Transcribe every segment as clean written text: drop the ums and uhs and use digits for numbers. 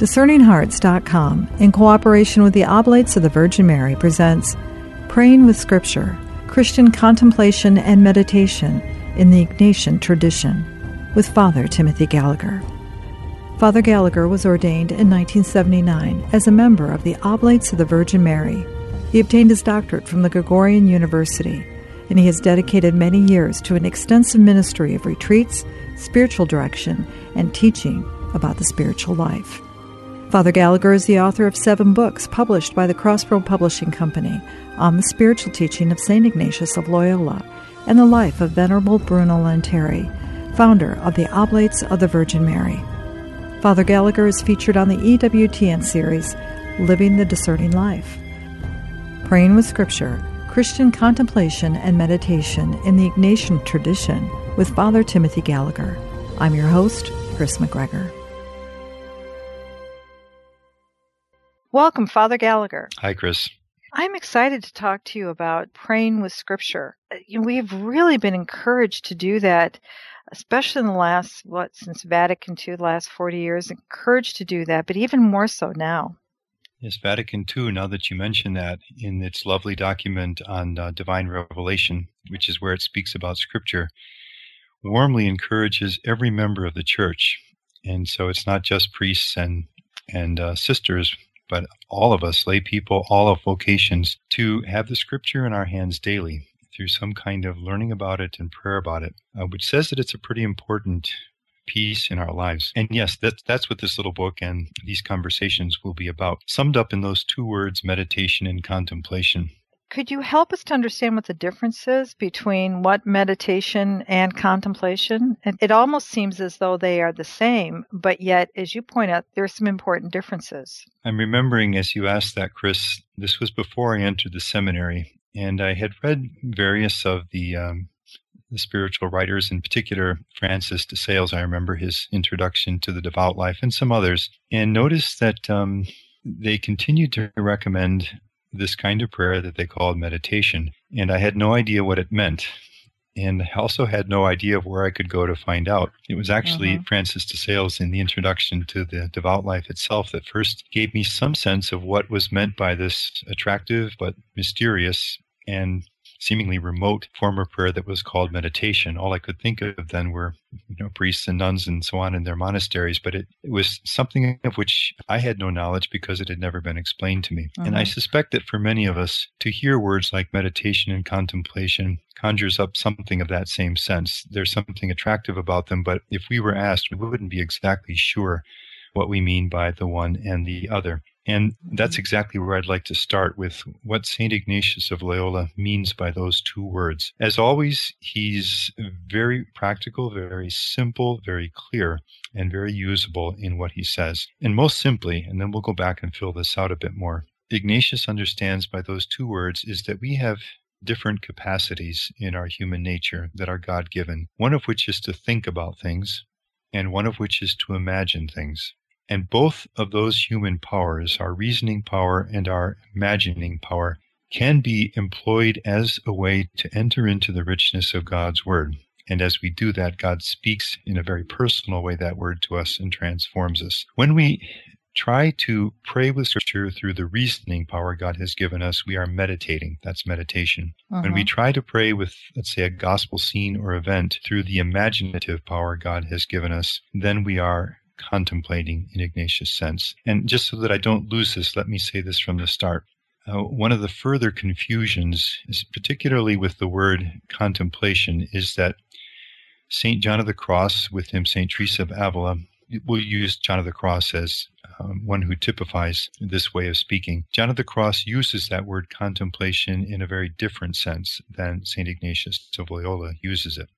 DiscerningHearts.com, in cooperation with the Oblates of the Virgin Mary, presents Praying with Scripture, Christian Contemplation and Meditation in the Ignatian Tradition, with Father Timothy Gallagher. Father Gallagher was ordained in 1979 as a member of the Oblates of the Virgin Mary. He obtained his doctorate from the Gregorian University, and he has dedicated many years to an extensive ministry of retreats, spiritual direction, and teaching about the spiritual life. Father Gallagher is the author of 7 books published by the Crossroad Publishing Company on the spiritual teaching of St. Ignatius of Loyola and the life of Venerable Bruno Lanteri, founder of the Oblates of the Virgin Mary. Father Gallagher is featured on the EWTN series, Living the Discerning Life. Praying with Scripture, Christian Contemplation and Meditation in the Ignatian Tradition with Father Timothy Gallagher. I'm your host, Chris McGregor. Welcome, Father Gallagher. Hi, Chris. I'm excited to talk to you about praying with Scripture. We've really been encouraged to do that, especially in the last, since Vatican II, the last 40 years, encouraged to do that, but even more so now. Yes, Vatican II, now that you mention that, in its lovely document on divine revelation, which is where it speaks about Scripture, warmly encourages every member of the Church. And so it's not just priests and sisters, but all of us, lay people, all of vocations, to have the Scripture in our hands daily through some kind of learning about it and prayer about it, which says that it's a pretty important piece in our lives. And yes, that's what this little book and these conversations will be about, summed up in those 2 words, meditation and contemplation. Could you help us to understand what the difference is between what meditation and contemplation? It almost seems as though they are the same, but yet, as you point out, there are some important differences. I'm remembering as you asked that, Chris, this was before I entered the seminary, and I had read various of the spiritual writers, in particular Francis de Sales. I remember his introduction to the devout life and some others, and noticed that they continued to recommend this kind of prayer that they called meditation. And I had no idea what it meant. And I also had no idea of where I could go to find out. It was actually Francis de Sales in the introduction to the devout life itself that first gave me some sense of what was meant by this attractive but mysterious and seemingly remote form of prayer that was called meditation. All I could think of then were, priests and nuns and so on in their monasteries, but it was something of which I had no knowledge because it had never been explained to me. And I suspect that for many of us, to hear words like meditation and contemplation conjures up something of that same sense. There's something attractive about them, but if we were asked, we wouldn't be exactly sure what we mean by the one and the other. And that's exactly where I'd like to start, with what St. Ignatius of Loyola means by those 2 words. As always, he's very practical, very simple, very clear, and very usable in what he says. And most simply, and then we'll go back and fill this out a bit more, Ignatius understands by those 2 words is that we have different capacities in our human nature that are God-given, one of which is to think about things, and one of which is to imagine things. And both of those human powers, our reasoning power and our imagining power, can be employed as a way to enter into the richness of God's Word. And as we do that, God speaks in a very personal way that Word to us and transforms us. When we try to pray with Scripture through the reasoning power God has given us, we are meditating. That's meditation. When we try to pray with, let's say, a gospel scene or event through the imaginative power God has given us, then we are contemplating in Ignatius' sense. And just so that I don't lose this, let me say this from the start. One of the further confusions, is particularly with the word contemplation, is that St. John of the Cross, with him St. Teresa of Avila, we'll use John of the Cross as one who typifies this way of speaking. John of the Cross uses that word contemplation in a very different sense than St. Ignatius of Loyola uses it.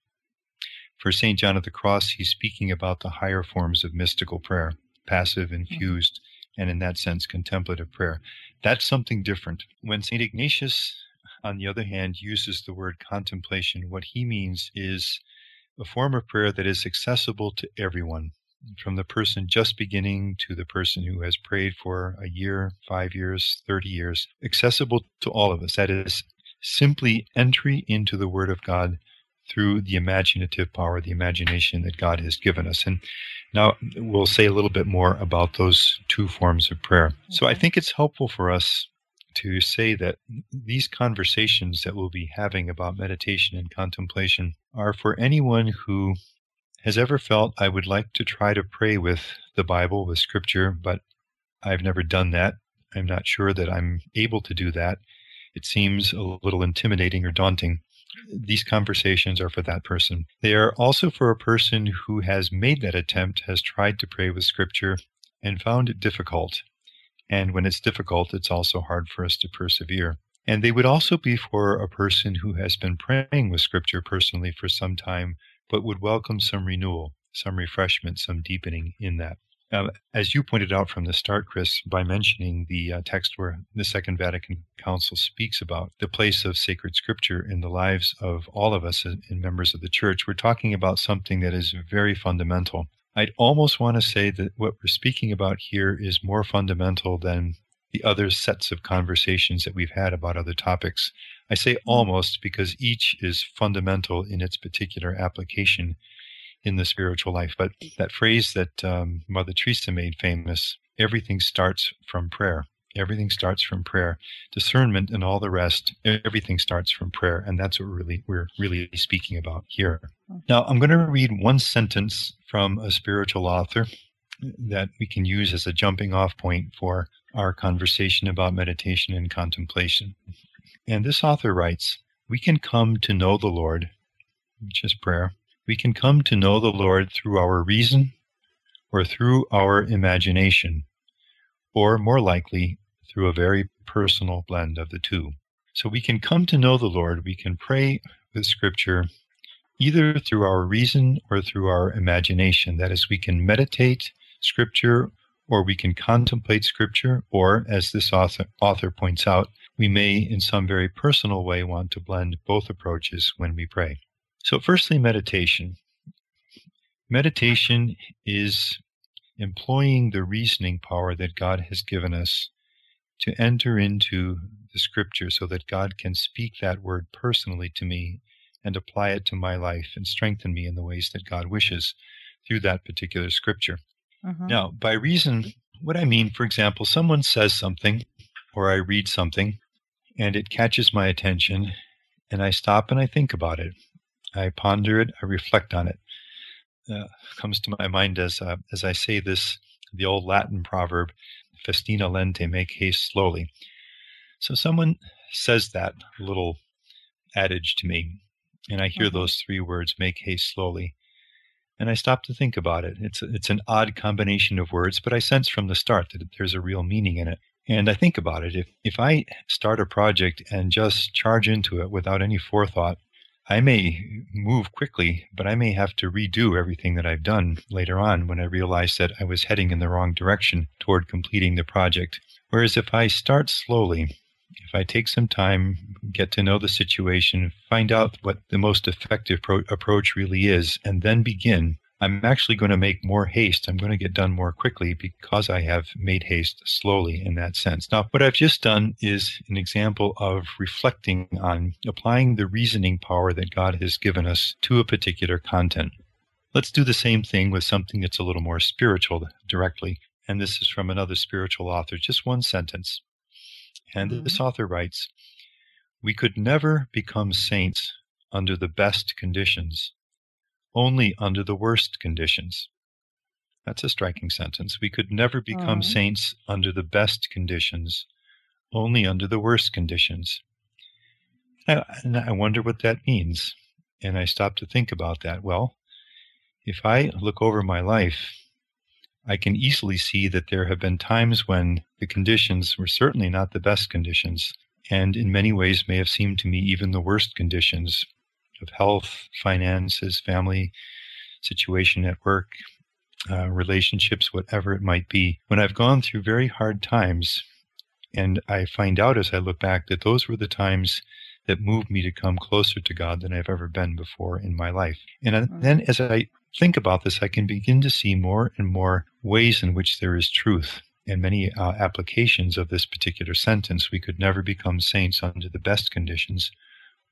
For St. John of the Cross, he's speaking about the higher forms of mystical prayer, passive, infused, and in that sense, contemplative prayer. That's something different. When St. Ignatius, on the other hand, uses the word contemplation, what he means is a form of prayer that is accessible to everyone, from the person just beginning to the person who has prayed for a year, 5 years, 30 years, accessible to all of us. That is simply entry into the Word of God through the imaginative power, the imagination that God has given us. And now we'll say a little bit more about those two forms of prayer. So I think it's helpful for us to say that these conversations that we'll be having about meditation and contemplation are for anyone who has ever felt, I would like to try to pray with the Bible, with Scripture, but I've never done that. I'm not sure that I'm able to do that. It seems a little intimidating or daunting. These conversations are for that person. They are also for a person who has made that attempt, has tried to pray with Scripture, and found it difficult. And when it's difficult, it's also hard for us to persevere. And they would also be for a person who has been praying with Scripture personally for some time, but would welcome some renewal, some refreshment, some deepening in that. As you pointed out from the start, Chris, by mentioning the text where the Second Vatican Council speaks about the place of sacred Scripture in the lives of all of us and members of the Church, we're talking about something that is very fundamental. I'd almost want to say that what we're speaking about here is more fundamental than the other sets of conversations that we've had about other topics. I say almost because each is fundamental in its particular application in the spiritual life. But that phrase that Mother Teresa made famous, everything starts from prayer. Everything starts from prayer. Discernment and all the rest, everything starts from prayer. And that's what we're really speaking about here. Now, I'm going to read one sentence from a spiritual author that we can use as a jumping off point for our conversation about meditation and contemplation. And this author writes, "We can come to know the Lord," which is prayer. "We can come to know the Lord through our reason or through our imagination, or more likely, through a very personal blend of the two. So we can come to know the Lord, we can pray with Scripture, either through our reason or through our imagination. That is, we can meditate Scripture, or we can contemplate Scripture, or, as this author points out, we may, in some very personal way, want to blend both approaches when we pray." So firstly, meditation. Meditation is employing the reasoning power that God has given us to enter into the Scripture so that God can speak that word personally to me and apply it to my life and strengthen me in the ways that God wishes through that particular Scripture. Now, by reason, what I mean, for example, someone says something or I read something and it catches my attention and I stop and I think about it. I ponder it, I reflect on it. Comes to my mind as I say this, the old Latin proverb, festina lente, make haste slowly. So someone says that little adage to me, and I hear those three words, make haste slowly, and I stop to think about it. It's an odd combination of words, but I sense from the start that there's a real meaning in it. And I think about it. If I start a project and just charge into it without any forethought, I may move quickly, but I may have to redo everything that I've done later on when I realize that I was heading in the wrong direction toward completing the project. Whereas if I start slowly, if I take some time, get to know the situation, find out what the most effective approach really is, and then begin, I'm actually going to make more haste. I'm going to get done more quickly because I have made haste slowly in that sense. Now, what I've just done is an example of reflecting on applying the reasoning power that God has given us to a particular content. Let's do the same thing with something that's a little more spiritual directly. And this is from another spiritual author, just one sentence. And this author writes, "We could never become saints under the best conditions, only under the worst conditions." That's a striking sentence. We could never become saints under the best conditions, only under the worst conditions. And I wonder what that means. And I stop to think about that. Well, if I look over my life, I can easily see that there have been times when the conditions were certainly not the best conditions, and in many ways may have seemed to me even the worst conditions of health, finances, family situation at work, relationships, whatever it might be. When I've gone through very hard times, and I find out as I look back that those were the times that moved me to come closer to God than I've ever been before in my life. And then as I think about this, I can begin to see more and more ways in which there is truth and many applications of this particular sentence. We could never become saints under the best conditions,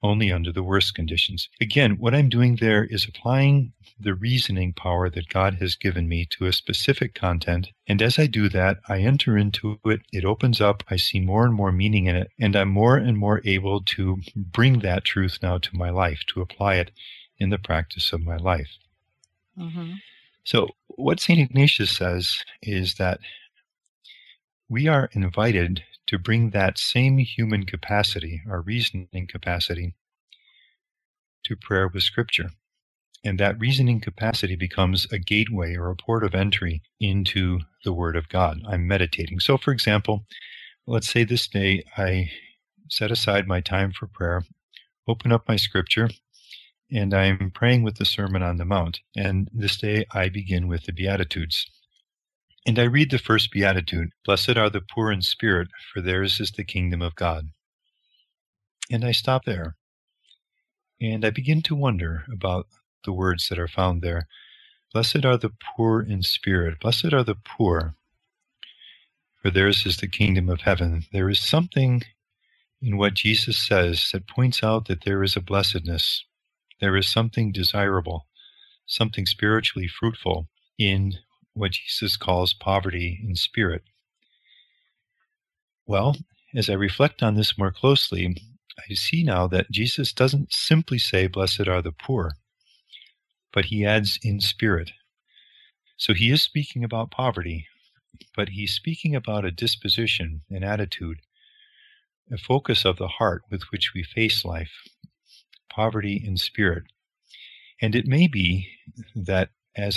only under the worst conditions. Again, what I'm doing there is applying the reasoning power that God has given me to a specific content. And as I do that, I enter into it. It opens up. I see more and more meaning in it. And I'm more and more able to bring that truth now to my life, to apply it in the practice of my life. Mm-hmm. So what St. Ignatius says is that we are invited to bring that same human capacity, our reasoning capacity, to prayer with Scripture. And that reasoning capacity becomes a gateway or a port of entry into the Word of God. I'm meditating. So, for example, let's say this day I set aside my time for prayer, open up my Scripture, and I'm praying with the Sermon on the Mount. And this day I begin with the Beatitudes. And I read the first Beatitude, "Blessed are the poor in spirit, for theirs is the kingdom of God." And I stop there. And I begin to wonder about the words that are found there. Blessed are the poor in spirit. Blessed are the poor, for theirs is the kingdom of heaven. There is something in what Jesus says that points out that there is a blessedness. There is something desirable, something spiritually fruitful in what Jesus calls poverty in spirit. Well, as I reflect on this more closely, I see now that Jesus doesn't simply say, "Blessed are the poor," but he adds "in spirit." So he is speaking about poverty, but he's speaking about a disposition, an attitude, a focus of the heart with which we face life, poverty in spirit. And it may be that as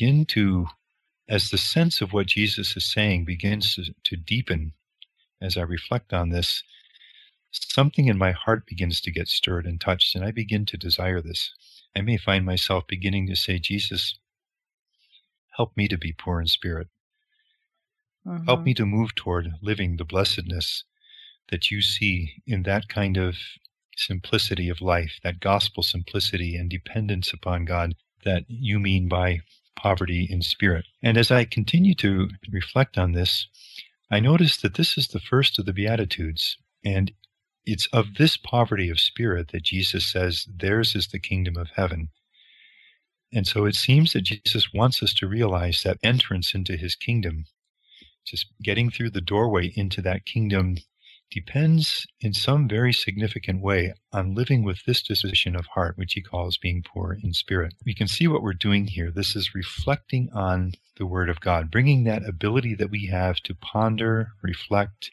the sense of what Jesus is saying begins to deepen, as I reflect on this, something in my heart begins to get stirred and touched, and I begin to desire this. I may find myself beginning to say, "Jesus, help me to be poor in spirit. Mm-hmm. Help me to move toward living the blessedness that you see in that kind of simplicity of life, that gospel simplicity and dependence upon God that you mean by poverty in spirit." And as I continue to reflect on this, I notice that this is the first of the Beatitudes, and it's of this poverty of spirit that Jesus says, "Theirs is the kingdom of heaven." And so it seems that Jesus wants us to realize that entrance into his kingdom, just getting through the doorway into that kingdom, depends in some very significant way on living with this disposition of heart, which he calls being poor in spirit. We can see what we're doing here. This is reflecting on the Word of God, bringing that ability that we have to ponder, reflect,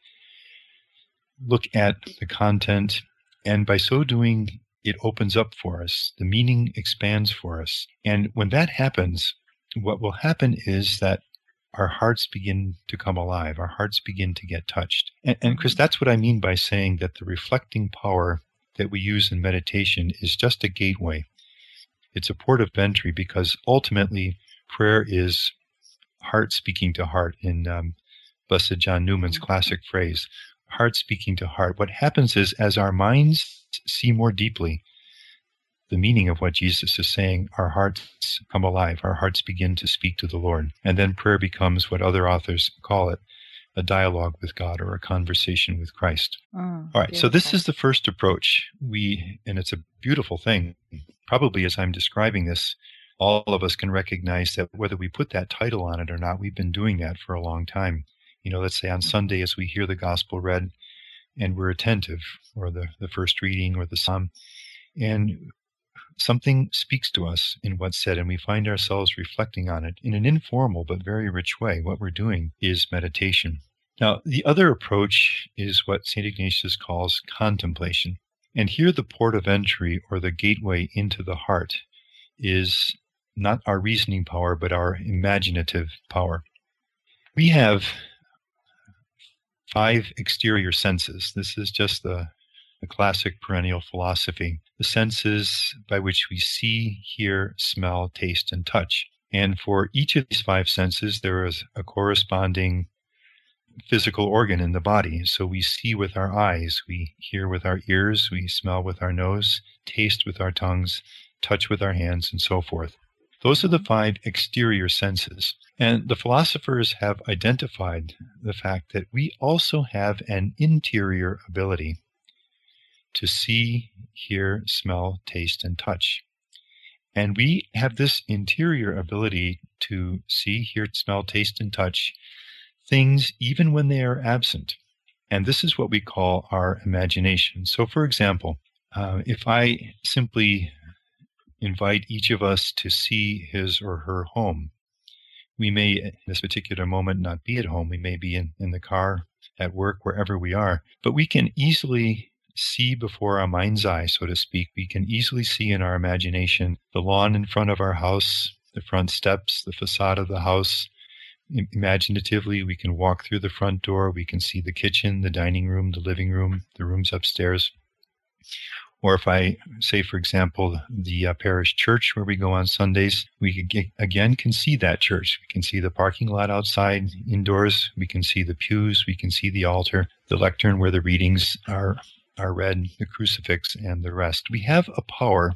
look at the content, and by so doing, it opens up for us. The meaning expands for us. And when that happens, what will happen is that our hearts begin to come alive. Our hearts begin to get touched. And Chris, that's what I mean by saying that the reflecting power that we use in meditation is just a gateway. It's a port of entry, because ultimately prayer is heart speaking to heart, in Blessed John Newman's classic phrase, heart speaking to heart. What happens is, as our minds see more deeply the meaning of what Jesus is saying, our hearts come alive. Our hearts begin to speak to the Lord. And then prayer becomes what other authors call it, a dialogue with God or a conversation with Christ. All right, beautiful. So this is the first approach. And it's a beautiful thing. Probably as I'm describing this, all of us can recognize that whether we put that title on it or not, we've been doing that for a long time. Let's say on Sunday as we hear the gospel read and we're attentive, or the first reading or the psalm, and something speaks to us in what's said, and we find ourselves reflecting on it in an informal but very rich way. What we're doing is meditation. Now, the other approach is what St. Ignatius calls contemplation. And here the port of entry, or the gateway into the heart, is not our reasoning power, but our imaginative power. We have 5 exterior senses. This is just the classic perennial philosophy. The senses by which we see, hear, smell, taste, and touch. And for each of these 5 senses, there is a corresponding physical organ in the body. So we see with our eyes, we hear with our ears, we smell with our nose, taste with our tongues, touch with our hands, and so forth. Those are the 5 exterior senses. And the philosophers have identified the fact that we also have an interior ability. to see, hear, smell, taste, and touch. And we have this interior ability to see, hear, smell, taste, and touch things even when they are absent. And this is what we call our imagination. So, for example, if I simply invite each of us to see his or her home, we may, in this particular moment, not be at home. We may be in the car, at work, wherever we are. But we can easily see before our mind's eye, so to speak. We can easily see in our imagination the lawn in front of our house, the front steps, the facade of the house. Imaginatively, we can walk through the front door. We can see the kitchen, the dining room, the living room, the rooms upstairs. Or if I say, for example, the parish church where we go on Sundays, we again can see that church. We can see the parking lot outside, indoors. We can see the pews. We can see the altar, the lectern where the readings are read, the crucifix, and the rest. We have a power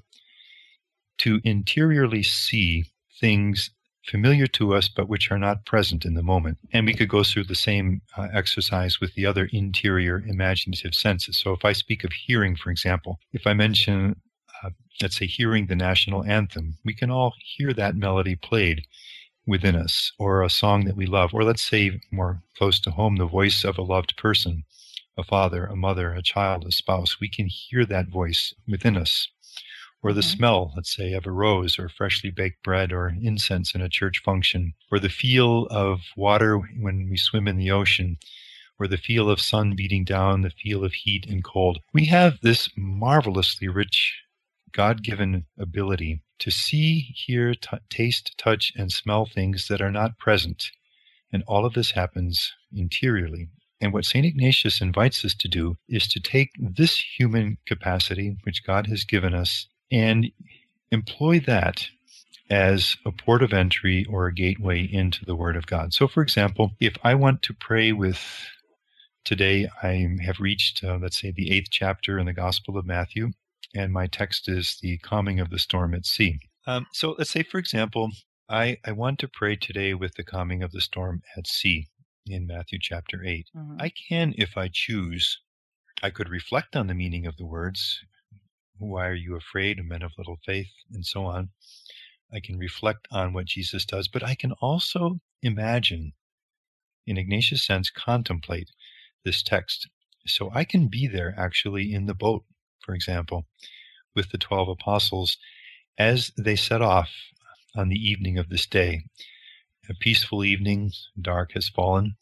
to interiorly see things familiar to us, but which are not present in the moment. And we could go through the same exercise with the other interior imaginative senses. So if I speak of hearing, for example, if I mention, let's say, hearing the national anthem, we can all hear that melody played within us, or a song that we love, or let's say more close to home, the voice of a loved person, a father, a mother, a child, a spouse. We can hear that voice within us. Or the smell, let's say, of a rose or freshly baked bread or incense in a church function, or the feel of water when we swim in the ocean, or the feel of sun beating down, the feel of heat and cold. We have this marvelously rich, God-given ability to see, hear, taste, touch, and smell things that are not present. And all of this happens interiorly. And what St. Ignatius invites us to do is to take this human capacity, which God has given us, and employ that as a port of entry or a gateway into the Word of God. So, for example, if I want to pray with, today I have reached, let's say, the 8th chapter in the Gospel of Matthew, and my text is the calming of the storm at sea. So let's say, for example, I want to pray today with the calming of the storm at sea in Matthew chapter 8. I can, if I choose, I could reflect on the meaning of the words. Why are you afraid, men of little faith, and so on. I can reflect on what Jesus does, but I can also imagine, in Ignatius' sense, contemplate this text. So I can be there actually in the boat, for example, with the 12 apostles as they set off on the evening of this day. A peaceful evening, dark has fallen,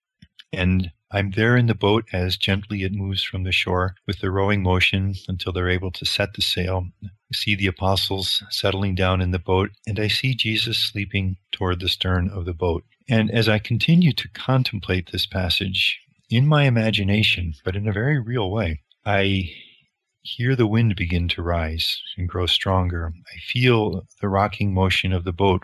and I'm there in the boat as gently it moves from the shore with the rowing motion until they're able to set the sail. I see the apostles settling down in the boat, and I see Jesus sleeping toward the stern of the boat. And as I continue to contemplate this passage in my imagination, but in a very real way, I hear the wind begin to rise and grow stronger. I feel the rocking motion of the boat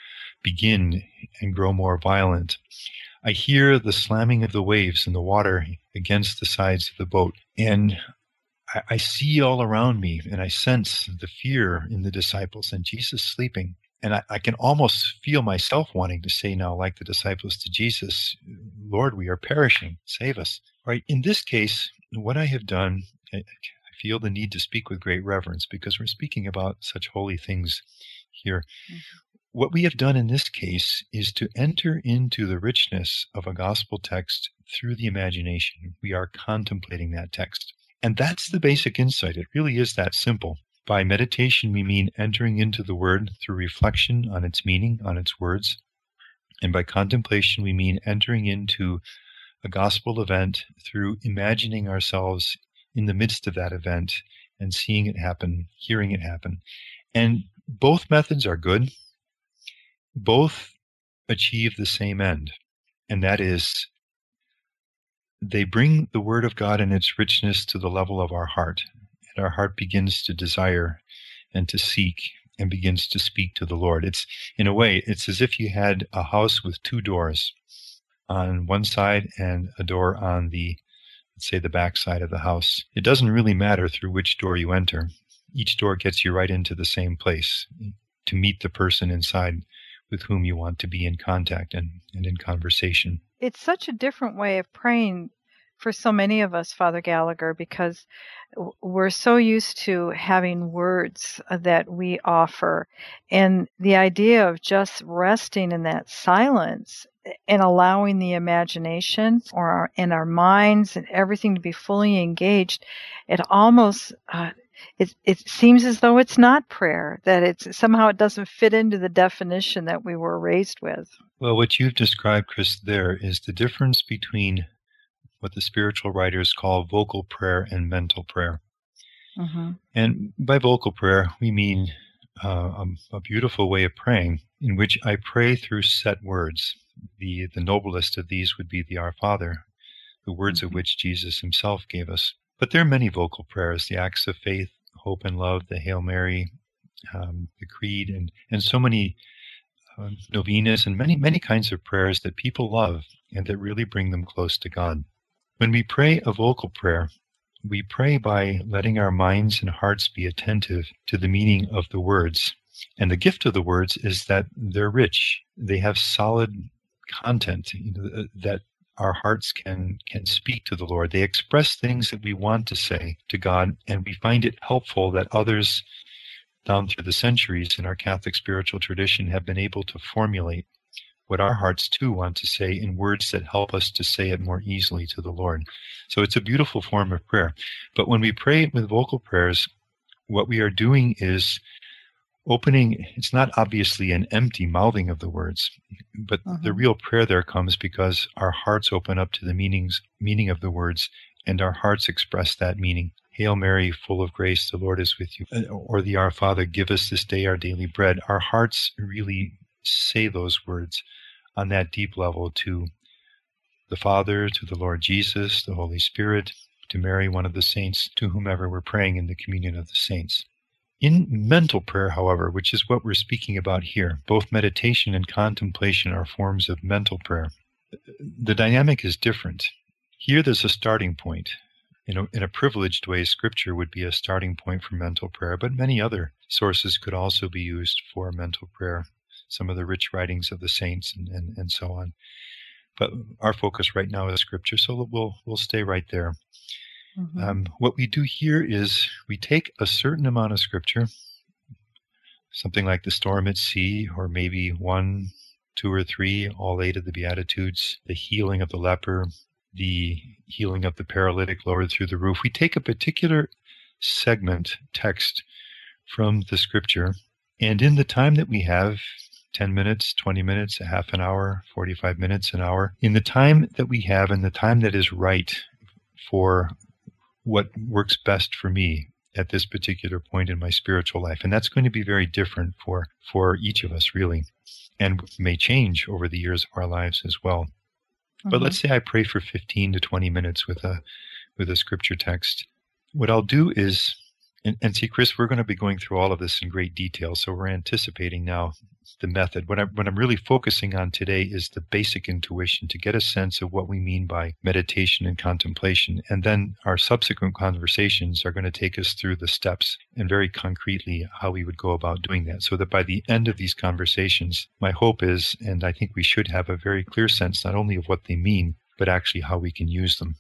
begin and grow more violent. I hear the slamming of the waves in the water against the sides of the boat, and I see all around me, and I sense the fear in the disciples and Jesus sleeping. And I can almost feel myself wanting to say now, like the disciples to Jesus, Lord, we are perishing, save us. Right? In this case, what I have done, I feel the need to speak with great reverence because we're speaking about such holy things here. What we have done in this case is to enter into the richness of a gospel text through the imagination. We are contemplating that text. And that's the basic insight. It really is that simple. By meditation, we mean entering into the Word through reflection on its meaning, on its words. And by contemplation, we mean entering into a gospel event through imagining ourselves in the midst of that event and seeing it happen, hearing it happen. And both methods are good. Both achieve the same end, and that is they bring the Word of God and its richness to the level of our heart, and our heart begins to desire and to seek and begins to speak to the Lord. It's, in a way, it's as if you had a house with two doors on one side and a door on the, let's say, the back side of the house. It doesn't really matter through which door you enter. Each door gets you right into the same place to meet the person inside with whom you want to be in contact and in conversation. It's such a different way of praying for so many of us, Father Gallagher, because we're so used to having words that we offer, and the idea of just resting in that silence and allowing the imagination and our minds and everything to be fully engaged, it almost it seems as though it's not prayer, that it doesn't fit into the definition that we were raised with. Well, what you've described, Chris, there is the difference between what the spiritual writers call vocal prayer and mental prayer. Mm-hmm. And by vocal prayer, we mean a beautiful way of praying in which I pray through set words. The noblest of these would be the Our Father, the words Mm-hmm. of which Jesus himself gave us. But there are many vocal prayers, the acts of faith, hope and love, the Hail Mary, the Creed, and so many novenas and many kinds of prayers that people love and that really bring them close to God. When we pray a vocal prayer, we pray by letting our minds and hearts be attentive to the meaning of the words. And the gift of the words is that they're rich. They have solid content that our hearts can speak to the Lord. They express things that we want to say to God, and we find it helpful that others down through the centuries in our Catholic spiritual tradition have been able to formulate what our hearts too want to say in words that help us to say it more easily to the Lord. So it's a beautiful form of prayer. But when we pray with vocal prayers, what we are doing is opening. It's not obviously an empty mouthing of the words, but the real prayer there comes because our hearts open up to the meaning of the words, and our hearts express that meaning. Hail Mary, full of grace, the Lord is with you. Or the Our Father, give us this day our daily bread. Our hearts really say those words on that deep level to the Father, to the Lord Jesus, the Holy Spirit, to Mary, one of the saints, to whomever we're praying in the communion of the saints. In mental prayer, however, which is what we're speaking about here, both meditation and contemplation are forms of mental prayer. The dynamic is different. Here there's a starting point. In a privileged way, Scripture would be a starting point for mental prayer, but many other sources could also be used for mental prayer. Some of the rich writings of the saints and so on. But our focus right now is Scripture, so we'll stay right there. Mm-hmm. What we do here is we take a certain amount of Scripture, something like the storm at sea, or maybe 1, 2, or 3, all 8 of the Beatitudes, the healing of the leper, the healing of the paralytic lowered through the roof. We take a particular segment, text, from the Scripture, and in the time that we have, 10 minutes, 20 minutes, a half an hour, 45 minutes, an hour, in the time that we have and the time that is right for what works best for me at this particular point in my spiritual life. And that's going to be very different for each of us, really, and may change over the years of our lives as well. Mm-hmm. But let's say I pray for 15 to 20 minutes with a Scripture text. What I'll do is, and see, Chris, we're going to be going through all of this in great detail, so we're anticipating now the method. What I'm really focusing on today is the basic intuition to get a sense of what we mean by meditation and contemplation. And then our subsequent conversations are going to take us through the steps and very concretely how we would go about doing that, so that by the end of these conversations, my hope is, and I think we should have a very clear sense not only of what they mean, but actually how we can use them.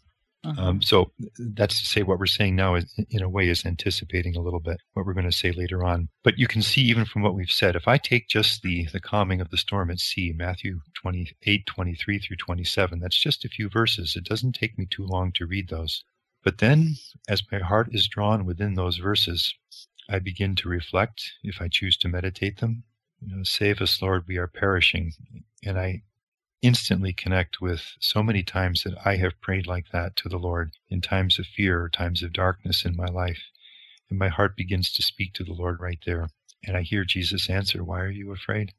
So that's to say what we're saying now is, in a way, is anticipating a little bit what we're going to say later on. But you can see even from what we've said, if I take just the calming of the storm at sea, Matthew 28, 23 through 27, that's just a few verses. It doesn't take me too long to read those. But then, as my heart is drawn within those verses, I begin to reflect, if I choose to meditate them. Save us, Lord, we are perishing. And I instantly connect with so many times that I have prayed like that to the Lord in times of fear or times of darkness in my life. And my heart begins to speak to the Lord right there. And I hear Jesus answer, why are you afraid?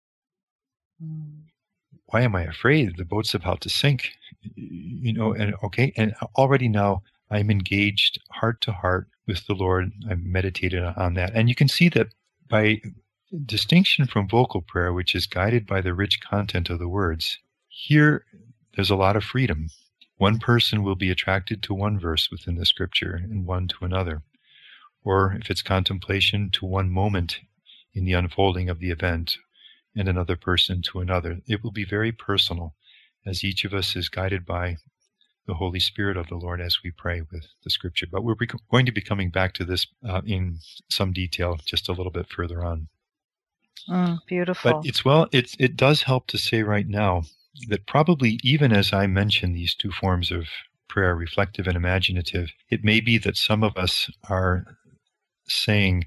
Why am I afraid? The boat's about to sink. And already now I'm engaged heart to heart with the Lord. I've meditated on that. And you can see that by distinction from vocal prayer, which is guided by the rich content of the words, here there's a lot of freedom. One person will be attracted to one verse within the Scripture and one to another. Or if it's contemplation, to one moment in the unfolding of the event, and another person to another. It will be very personal, as each of us is guided by the Holy Spirit of the Lord as we pray with the Scripture. But we're going to be coming back to this in some detail just a little bit further on. Beautiful. But it does help to say right now that probably even as I mention these two forms of prayer, reflective and imaginative, it may be that some of us are saying,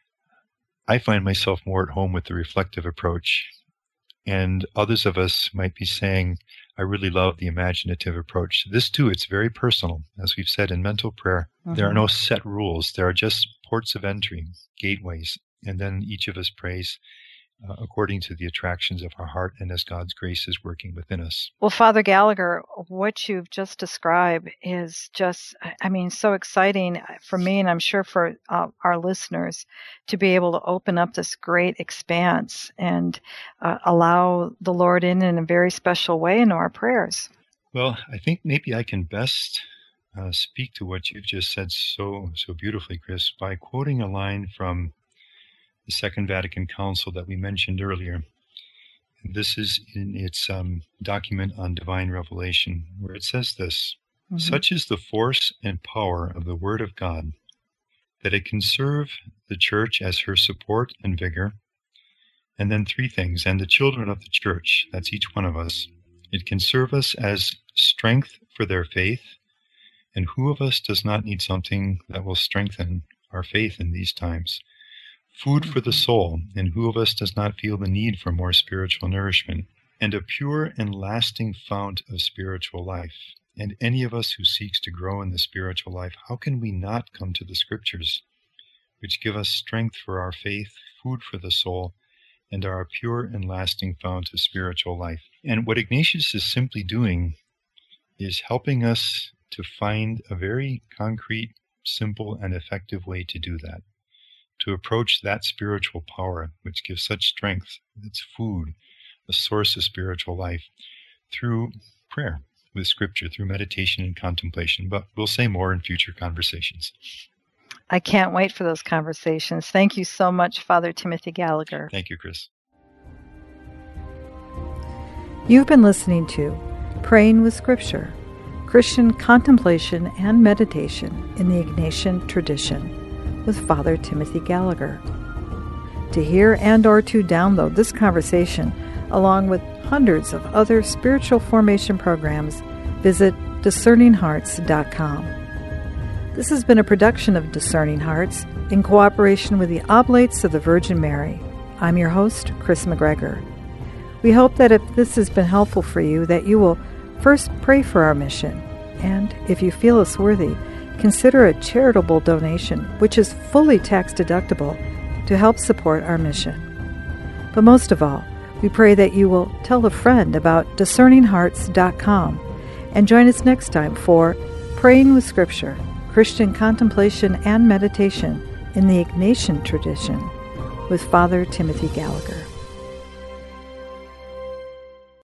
I find myself more at home with the reflective approach, and others of us might be saying, I really love the imaginative approach. This too, it's very personal. As we've said in mental prayer, there are no set rules. There are just ports of entry, gateways, and then each of us prays according to the attractions of our heart and as God's grace is working within us. Well, Father Gallagher, what you've just described is just, so exciting for me, and I'm sure for our listeners, to be able to open up this great expanse and allow the Lord in a very special way into our prayers. Well, I think maybe I can best speak to what you've just said so beautifully, Chris, by quoting a line from the Second Vatican Council that we mentioned earlier. This is in its document on divine revelation, where it says this, Such is the force and power of the Word of God, that it can serve the Church as her support and vigor. And then three things, and the children of the Church, that's each one of us. It can serve us as strength for their faith, and who of us does not need something that will strengthen our faith in these times? Food for the soul, and who of us does not feel the need for more spiritual nourishment? And a pure and lasting fount of spiritual life. And any of us who seeks to grow in the spiritual life, how can we not come to the Scriptures, which give us strength for our faith, food for the soul, and are a pure and lasting fount of spiritual life? And what Ignatius is simply doing is helping us to find a very concrete, simple, and effective way to do that, to approach that spiritual power which gives such strength, its food, a source of spiritual life, through prayer with Scripture, through meditation and contemplation. But we'll say more in future conversations. I can't wait for those conversations. Thank you so much, Father Timothy Gallagher. Thank you, Chris. You've been listening to Praying with Scripture, Christian Contemplation and Meditation in the Ignatian Tradition, with Father Timothy Gallagher. To hear and or to download this conversation, along with hundreds of other spiritual formation programs, visit discerninghearts.com. This has been a production of Discerning Hearts in cooperation with the Oblates of the Virgin Mary. I'm your host, Chris McGregor. We hope that if this has been helpful for you, that you will first pray for our mission, and if you feel us worthy, consider a charitable donation, which is fully tax-deductible, to help support our mission. But most of all, we pray that you will tell a friend about discerninghearts.com and join us next time for Praying with Scripture, Christian Contemplation and Meditation in the Ignatian Tradition with Father Timothy Gallagher.